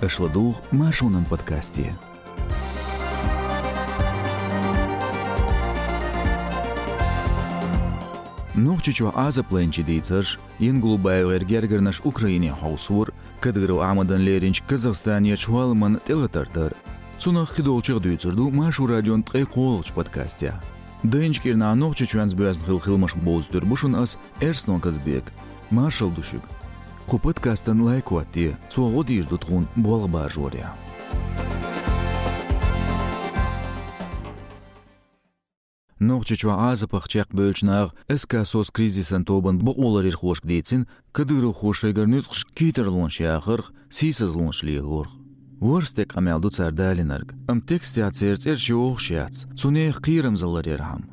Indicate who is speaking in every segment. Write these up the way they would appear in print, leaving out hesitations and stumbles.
Speaker 1: Ашладух Машунан подкасте. Нухчичу азапланчи дицаш, инглубайвер гергернаш Украине хаусур, кадыру Амадан Леринч Казахстане чуалман телатартар. Цунах хидолчик дүйцерду Машу радион тқайқолч подкасте. Дэнчкирна нухчичу анзбязн хилхилмаш боздыр бушун ас Эрснон Казбек. Машал душик. Ку подкастан лайкуатти, цуагодир дутхун болба жоря. Нохчичуа азапахчак бөлчнаг эскасос кризисан тобан бооларир хош гдейцин, кадыру хошайгар нюцш китерлон шяхыр, сисазлон шлиелор. Ворстек амялду цардалинарг, тексте ацерц эршиох шяц, цунех қирам заларирхам.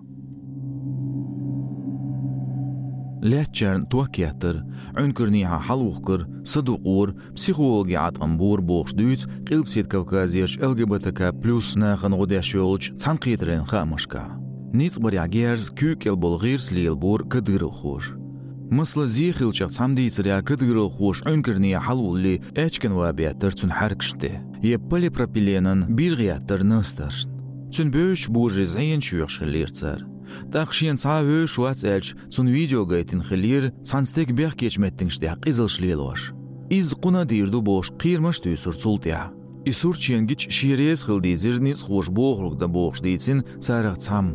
Speaker 1: لاتشارن توكياتر عنكرنيها حلوخكر صدوقور بسيخولوجي عطنبور بوخش دويت قلب سيد كوكازيش LGBTK بلوس ناخن غوداشيولج تسانقيترين خامشكا نيت بريع جيرز كوك البولغير سليلبور كديرو خوش مثل زيخيل شخص حمدي تريا كديرو خوش عنكرنيها حلولي اتشكن وابياتر تنحركشته يبالي برابيلينن بيرغياتر نسترشن تنبوش بوجي زين شويخش الليرتسر Тахшин цавы шуацэлч цун видео гайтин хилир санстек бях кечметтингште кызылшлелош. Из куна дирду бош кирмаш түйсүр цултя. Исур ченгич ширес хилдизирниц хош бохругда бохш дейцин царах цам.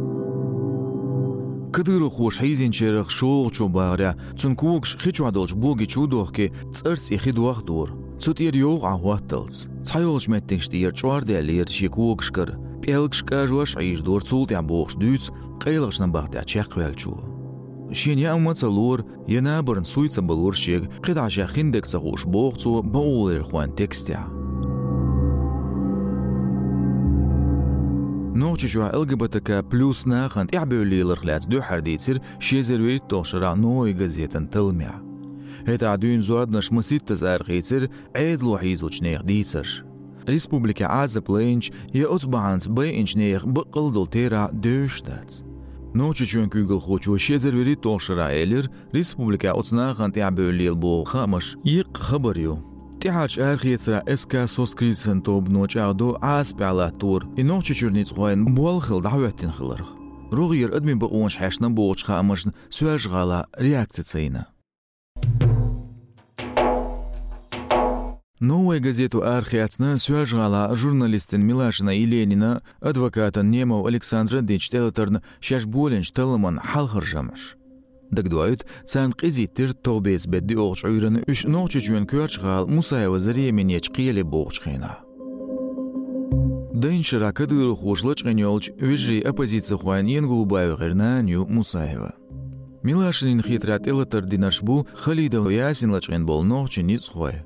Speaker 1: Кадыру хош хайзинчерах шоуг чубагря цун кугш хичуадолч боги чудохке цэрц ихидуах дур. Цут ир йог ахуатталц. Цайолч меттингште ир чуарделир шикугшкар. Пелгшка жуаш айждор цултя бохш дүйц қайлығшынан бақты ачақвелчу. Шене амацалур, ена бірін суйца болур шег, қидашя хиндекса хош боқцу баулер хуан текстя. Нохчичуа LGBTK плюс нахант иабөлилер хляц дөхардейцер шезервейт тошыра ной газетен тылмя. Это адуин зуаднаш маситтаз архейцер айдлу хизучнех дейцер. Республика Азапланч и отбанс бэйнчнех бақылдыл тера дөштац. Ночичуан күгіл хочу шезервери тошыра элер республика отснахант иабөлил бол хамаш иқ хабарю. Тихач архиетра эскасос кризисан тоб ночаудо аспяла тур и ночичурниц хуайн буалхил дауяттин хиларх. Рогир админ баонш хашнан боғч хамашн суяжғала реакцияцайна. Новая газету архиацна сюажгала журналистин Милашина и Ленина, адвоката Немов Александра Дечтелаторн шашболенш таламан халхаржамаш. Дагдуают цан қизиттер тобез бедди оғч уйраны үш ночичуен куарчгал Мусаева заременеч қиеле боғчхина. Дэншира кадыру хошлачгенёлч вижи оппозиция хуан енгулубаев гернаню Мусаева. Милашинин хитрат элатор динашбу Халидов ясин лачген бол ночи ниц хуай.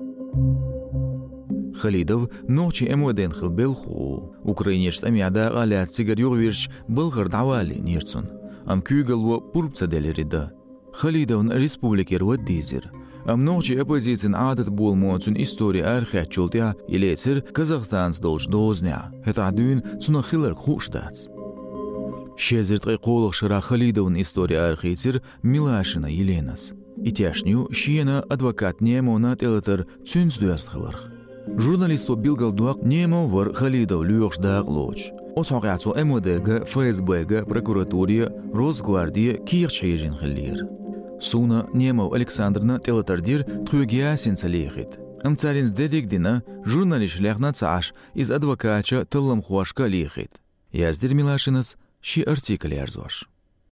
Speaker 1: Халидов ночи эмоден хил белху Украинеш тамяда галят сигар югвирш былгыр давали нирцун ам күгелво пурпцаделерида Халидовн республикер ваддизер ам ночи оппозицин адат болмоцун история архиачултя илецер Казахстанс долж дозня это адуин цуна хилер хуштац Шезерт қайқолық шыра Халидовн история архицер Милашина Еленас Итяшню шиена адвокат Немо на телатер цюнсдуяст хыларх. Журналисту билгалдуак Немо вар Халидов люйохшдаак лоч. Осоғяцу МВД-га, ФСБ-га, прокуратурия, Росгвардия киерчейжин хыллир. Суна Немо Александрна телатардир тхугиясин салейхит. Амцаринс дедикдина журналист ляхна цааш из адвокача тыллам хуашка лейхит. Яздир Милашинас ши артикль ярзуаш.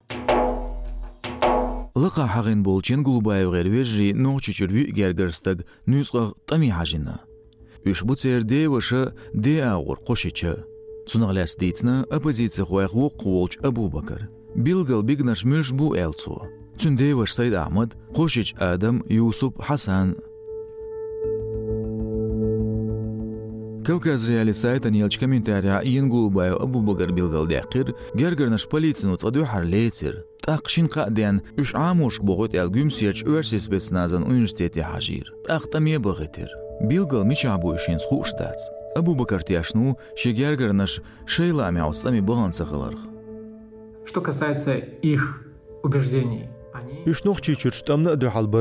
Speaker 1: لقى حقين بولچين گلوبايو غير ويجي نوچچر وي گرگرستگ نوسق طمي حاجنا үш бутер де وشا де اغور قوشيچا цунагляс дейцна оппозиция хуях وقولچ Абубакар билгал бигнаш мюш бу элцу цунде ваш Сайд Ахмад قوشيچ Адам Юсуп Хасан Кавказ реали сайта нелч комментария ингулбаев Абубакар билгал дякир гергернаш полицину цаду харлейтер تاقشين قادين үш عاموش بوغوت الجمسيرج أورسيس بتسنازن أونيفرسيتي حجير أختمية بغتر بيلغل ميشابو إشين سخوشتات أبو بكر تياشنو شجرجرنش شيلامي عصلامي بغانسخلرخ.
Speaker 2: Что касается их убеждений,
Speaker 3: Үш нохчи чүрштамна ду халбар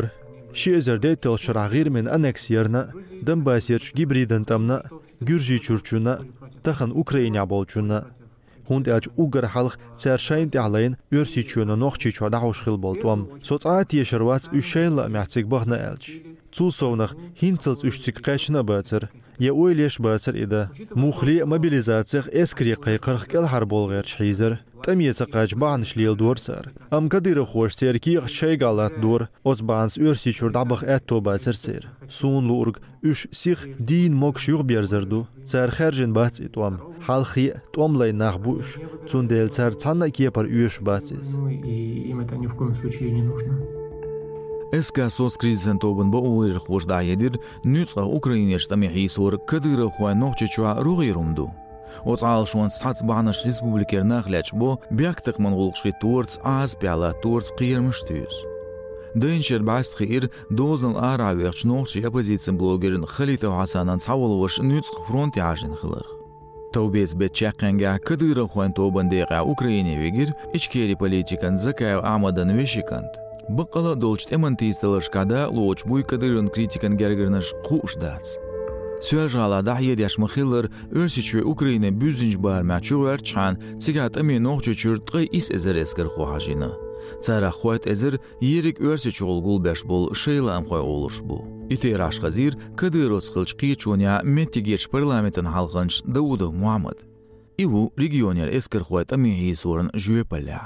Speaker 2: شي ازرديت الشرع غير من أنكسيرنا دم باسيرش جبريدن تمنا جورجي چورچونا تخن أوكرانيا بولچونا هوند اج اوگر حلق سرشاين تعلين يرسي چونا نوخچي چو دعوش خل بولتوم سوتعات يشروات يشين لا معتك بخنا الج تصونخ هينتلز اشتك قاشنا باتر يا اويليش باتر اذا مخلي موبيليزاتيغ اسكري قيقرخ كل حربول غير حيزر تميت قاج بانش ليل دور سر ام كدير خوش تركي شي غالات دور اوت بانس يرسي چور دبخ اتو باتر سير سون لورغ اش سيخ دين موكش يغ بيرزردو سر خرجن بات اتوام حالخي توم لي نخبوش تون ديل سر تانا كيبر يوش باتيز
Speaker 3: им это ни в коем случае не нужно.
Speaker 1: اسكا سوس كريزن توبن بأولير خوش دعيدير نيوتسا أوكرانيش تميحي سور كدير خوان نوخشي چوا روغي رومدو وصعال شوان سحات بعناش ريسبوبليكير ناخلاتش بو بيكتق من غلقشي تورتس آز بيالا تورتس قير مشتوز دينشر بعست خير دوزن الآراويخش نوخشي أبوزيتسن بلوغرن خليتو حسانان ساولوش نيوتسق فرونتي عاجن خلرخ توبيز بتشاقنجا كدير خوان توبن ديقا أوكراني ويجر إشكيري بوليتيكان زكايو أعمدن ويشيكانت بقلا دولشت امنتيستلش كادا لوچ بوي كدرن كريتيكن گرگرنش خوش داتس سوالجالا دحيد ياش مخيلر ارسيچو اوكراينا بوزنج بار ماچوور چان تيگات امي نوخچو چورتقي اس ازر اسكر خوهاجينا цара خوات ازر يريك ارسيچول گولبش بول شيلا ام خوي олуш бу итираш газир кадырос хылчки чоня метигеш парламентен халганч Даудов Мухаммад иву регионер эскер خوات امي сорн жуепаля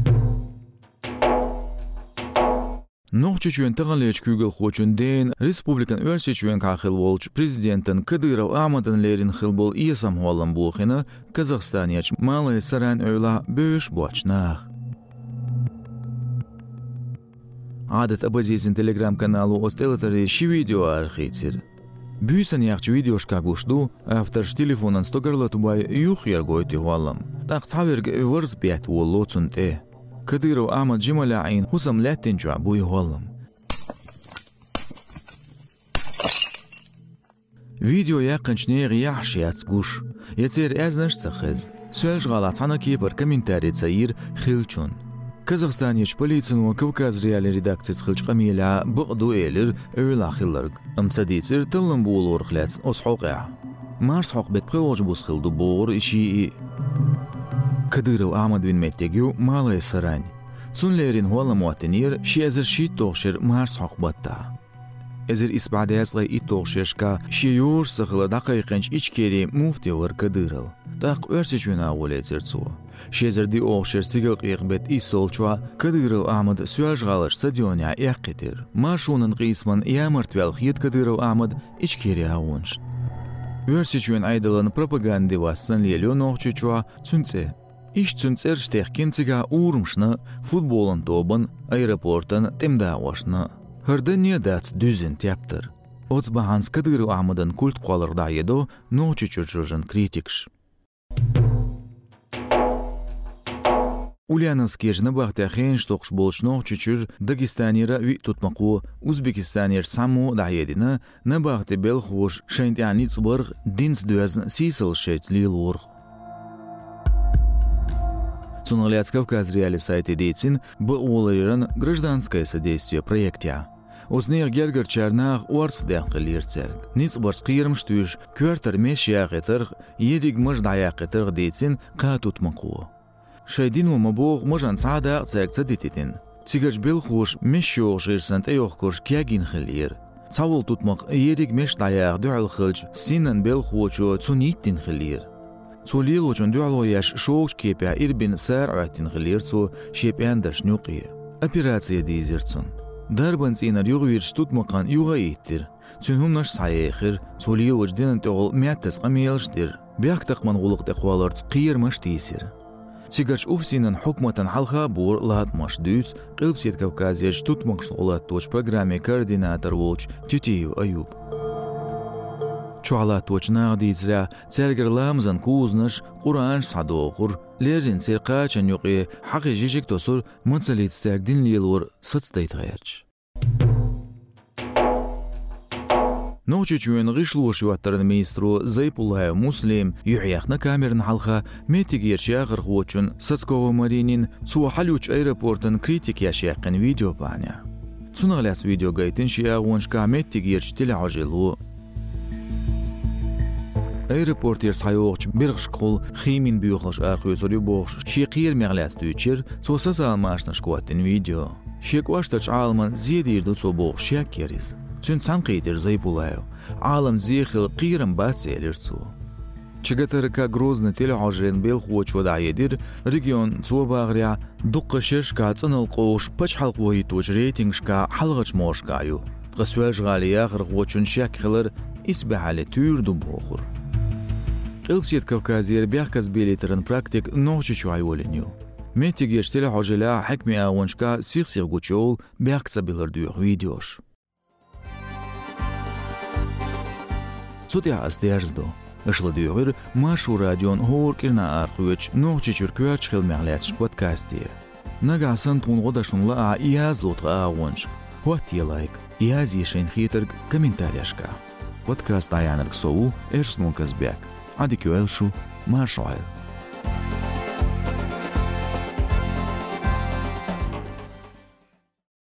Speaker 1: نوخچچون تغليچ كوگل خوچون دين ريسبوبليكان ارسيچون كاخل ولچ президентن كديرو احمدن ليرين خلبول يسام هولن بوخنا казахстанияч малый саран ойла бөш бочнах عادت ابازيزن تليجرام каналу остелатари ши видео архитер бүйсөн ягч видеошка гушту авторш телефонан стогерла тубай юх яргойти валам так цаверг верс бет волоцунте كديرو أحمد جمال عين حسام لا تنجع بوي هولم فيديو يقنش نيغ يحشي يتسقوش يتسير أزنش سخز سوالش غالات عنا كيبر كمنتاري تسير خيلچون كازاخستانيش بوليتسن وكوكاز ريالي ريداكتس خلش قميلة بقدو إيلر أولا خيلرق امتساديتسر تلن بولور خلاتس أصحوقع مارس حق بيت بخيوج بوسخل دو بور إشي كديرو أحمد بن متجيو مالي سراني سون ليرين هو المواطنير شي ازر شي توخشر مارس حق بطا ازر اسبعداز غي توخششكا شي يور سخل دقيقنش إچكيري موفتي ور كديرو داق ورسيچونا وليتر سو شي ازر دي اوخشر سيگل قيقبت إيسولچوا كديرو أحمد سوالش غالش ستديونيا يقتر مارشونن قيسمن يامرت والخيط كديرو أحمد إچكيري هاونش ورسيچون عيدلن пропаганды вассен лелё нохчучوا цунце إيش تنسر شتيخكينتيغا أورمشنا فوتبولن توبن أيرابورتن تمدا واشنا هردنيا داتس دوزن تيابتر أوتس بهانس كديرو أحمدن كولت قالر دايدو نوچي چوچرجن كريتيكش Ульяновский жнабахта хенш тохш болшнох чучур Дагестанира ви тутмaqu Узбекистанир саму даедина набахта белхош шентяниц барг динс дуазн сисел шейтслилур Цунуляц Кавказ реали сайты дейтин буулырын гражданское содействие проекте. Узнех гергер чарнах уарсдах лирцерг. Ниц барскирм штуш квартер мешягетер ериг маждаягетер дейтин катутмaqu. شايدين ومبوغ مجان سعادة تساكتدتين تيجاج بالخوش مشيو غيرسانت ايوخكوش كياجين خلير تاول توتمق يريق مش داياغ دوع الخلج سينن بالخوشو تونيتين خلير توليل وجن دوعلو ياش شوش كيبيا إربين سار عاتين خلير تو شيبيان داش نوقية أبيراتسيا ديزيرتون داربان سينا يغويرش توتمقان يغايتر تنهم ناش سايخر توليل وجدين تغل مياتس قميلش دير بياكتق من غلق تقوالارت قير مش تيسير تيجاش أوفسينن حكمة حلقة بور لات مش دوس قلب سيد كوكازيج توتمقش غلات توش برنامج كارديناتر ووش تيتيو أيوب شوالات توش ناغدي تزرع تسالجر لامزن كوزنش قرآنش صدوقر ليرين سيرقاچن يوقي حقي جيجيك توصر منسليت ستاردين ليلور ستستيت غيرش نوچي چوين غيشلوش واترن ميسترو زيبولها مسلم يحيخنا كاميرن حلقة ميتيجير شاغر خوچن ساتسكوو مارينين سو حلوچ ايرابورتن كريتيك ياشيقن فيديو بانيا تنغلس فيديو جايتن شيا ونشكا متجيرش تلا عجلو اي ريبورتير صايوغش بيرغش قول خيمين بيوخش ارخيوزوري بوخش شيقير مغلاس دويتشير توسسا ماشنش قواتن فيديو شيكواش تاج عالمان زيدير دو بوخ شاكيريز تون سانقيدر زي بولايو عالم زيخل قيرم باتسيلرسو چگترکا گروزن تل عجرن بیل خوچ ودعیدر ريجيون تو باغريا دق شرشكا تنل قوش پچ حلق وهي توج ريتنگشكا حلغچ موشكايو غسواج غاليا غرغوچن شاك خلر اسبح على تور دو بوخر قلبسيت كوكازير بيحكز بيليترن براكتيك نوچ چويولينيو ميتيگيش تل عجلا حكمي اونشكا سيغ گوچول بيحكز بيلر دو فيديوش صوتيا استيرزدو اشلديغر ماشو راديون هور كيرنا ارخوچ نوچ چركوچ خل معلاتش بودكاستي نغا سنتون غداشون لا اياز لوتغا اونش وات يلايك اياز يشين خيتر كومنتارياشكا بودكاست ايانرك سو ارسنو كزبيك عدي كويلشو ماشويل